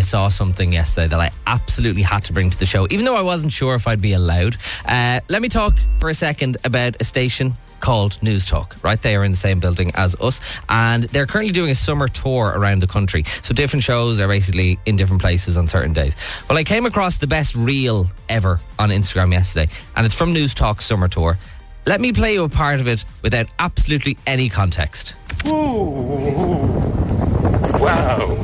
saw something yesterday that I absolutely had to bring to the show, even though I wasn't sure if I'd be allowed. Let me talk for a second about a station called News Talk, right? They are in the same building as us, and they're currently doing a summer tour around the country. So different shows are basically in different places on certain days. Well, I came across the best reel ever on Instagram yesterday, and it's from News Talk Summer Tour. Let me play you a part of it without absolutely any context. Ooh. Wow.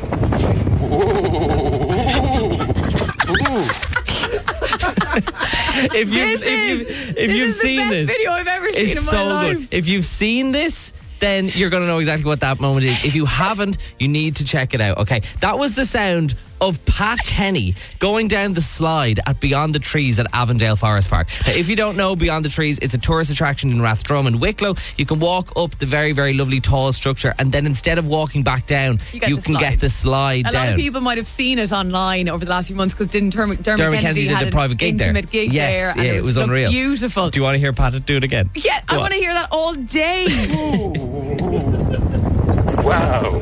If you've seen this, video I've ever seen it's in my so life. good. If you've seen this, then you're going to know exactly what that moment is. If you haven't, you need to check it out. Okay, that was the sound of Pat Kenny going down the slide at Beyond the Trees at Avondale Forest Park. Now, if you don't know Beyond the Trees, it's a tourist attraction in Rathdrum and Wicklow. You can walk up the very, very lovely tall structure, and then instead of walking back down, you can get the slide down. A lot of people might have seen it online over the last few months, because didn't Dermot Kennedy did had a private gig there. Intimate gig yes, there, yeah, and it was unreal. Beautiful. Do you want to hear Pat do it again? Yeah, I want to hear that all day. Wow.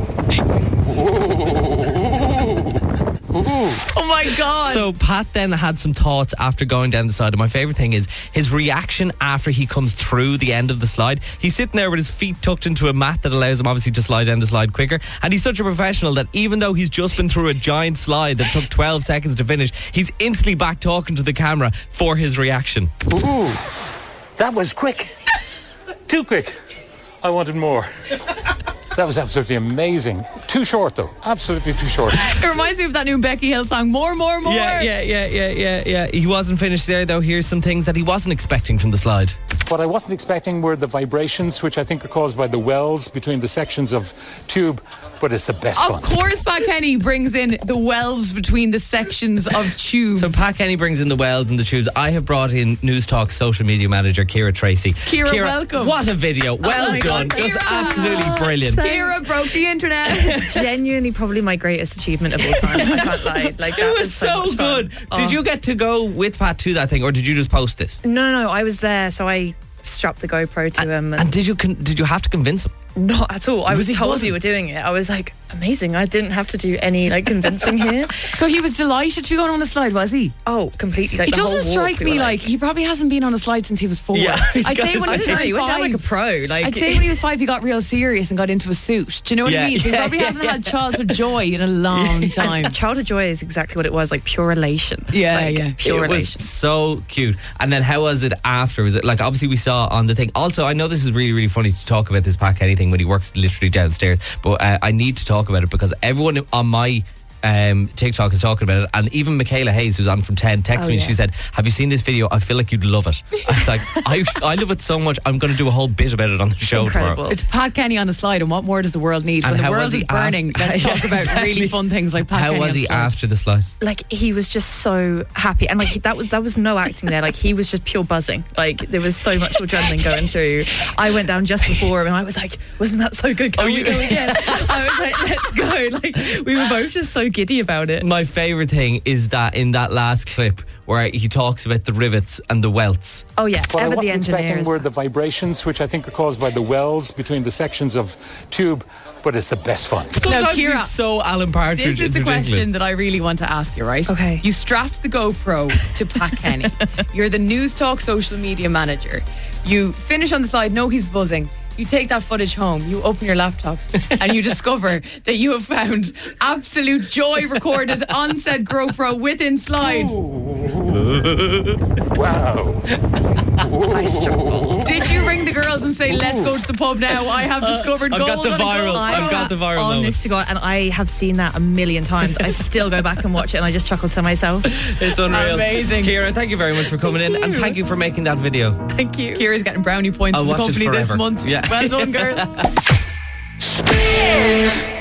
Oh my God. So Pat then had some thoughts after going down the slide, and my favourite thing is his reaction after he comes through the end of the slide. He's sitting there with his feet tucked into a mat that allows him obviously to slide down the slide quicker, and he's such a professional that even though he's just been through a giant slide that took 12 seconds to finish, he's instantly back talking to the camera for his reaction. Ooh. That was quick. Too quick. I wanted more. That was absolutely amazing. Too short, though. Absolutely too short. It reminds me of that new Becky Hill song, More. Yeah. He wasn't finished there, though. Here's some things that he wasn't expecting from the slide. What I wasn't expecting were the vibrations, which I think are caused by the wells between the sections of tube, but it's the best fun. Of course, Pat Kenny brings in the wells between the sections of tubes. So Pat Kenny brings in the wells and the tubes. I have brought in News Talk's social media manager, Kira Tracy. Kira, welcome. What a video. Well done. God, Just Kira. absolutely brilliant. Kira broke the internet. Genuinely probably my greatest achievement of all time. I can't lie. Like, It was so much fun. good. Did you get to go with Pat to that thing, or did you just post this? No, I was there, so I strapped the GoPro to him. And did you have to convince him? Not at all. I was told wasn't? you were doing it. I was like, amazing. I didn't have to do any convincing here. So he was delighted to be going on a slide, was he? Oh, completely. Like, It the whole doesn't walk, strike we me were like he probably hasn't been on a slide since he was 4. Yeah, I'd say when I he don't know. was He went down like a 5. pro. Like, I'd say when he was 5, he got real serious and got into a suit. Do you know what I mean? So he probably hasn't had childhood joy in a long time. And childhood joy is exactly what it was, like pure elation. Yeah. Pure It was elation. so cute. And then how was it after? Was it like, obviously we saw on the thing. Also, I know this is really, really funny to talk about this Pat Kenny thing when he works literally downstairs, but I need to talk about it because everyone on my TikTok is talking about it, and even Michaela Hayes, who's on from 10, texted me and she said, have you seen this video? I feel like you'd love it. I was like, I love it so much, I'm going to do a whole bit about it on the show tomorrow. It's Pat Kenny on a slide, and what more does the world need? And When the how world was is he burning, let's talk about exactly. really fun things like Pat How Kenny was on a he slide. after the slide? Like, he was just so happy, and like that was no acting there. Like, he was just pure buzzing. Like, there was so much adrenaline going through. I went down just before him and I was like, wasn't that so good? Can we go again? I was like, let's go. Like, we were both just so giddy about it. My favourite thing is that in that last clip where he talks about the rivets and the welts. Oh yeah, What I Ever the wasn't expecting engineers. were the vibrations, which I think are caused by the wells between the sections of tube, but it's the best fun. Sometimes Kira, he's so Alan Partridge. This is it's the ridiculous. question that I really want to ask you, right? Okay. You strapped the GoPro to Pat Kenny. You're the News Talk social media manager. You finish on the slide, know he's buzzing. You take that footage home, you open your laptop, and you discover that you have found absolute joy recorded on said GoPro within slide. Wow. I struggled. Did you ring the girls and say, let's go to the pub now? I have discovered I've gold got the on a viral. GoPro." I've got the viral moment. Honest to God, and I have seen that a million times. I still go back and watch it and I just chuckle to myself. It's unreal. Amazing. Kira, thank you very much for coming in, and thank you for making that video. Thank you. Kira's getting brownie points I'll from the watch it company this forever. month. Yeah. Well done, girl. Spin.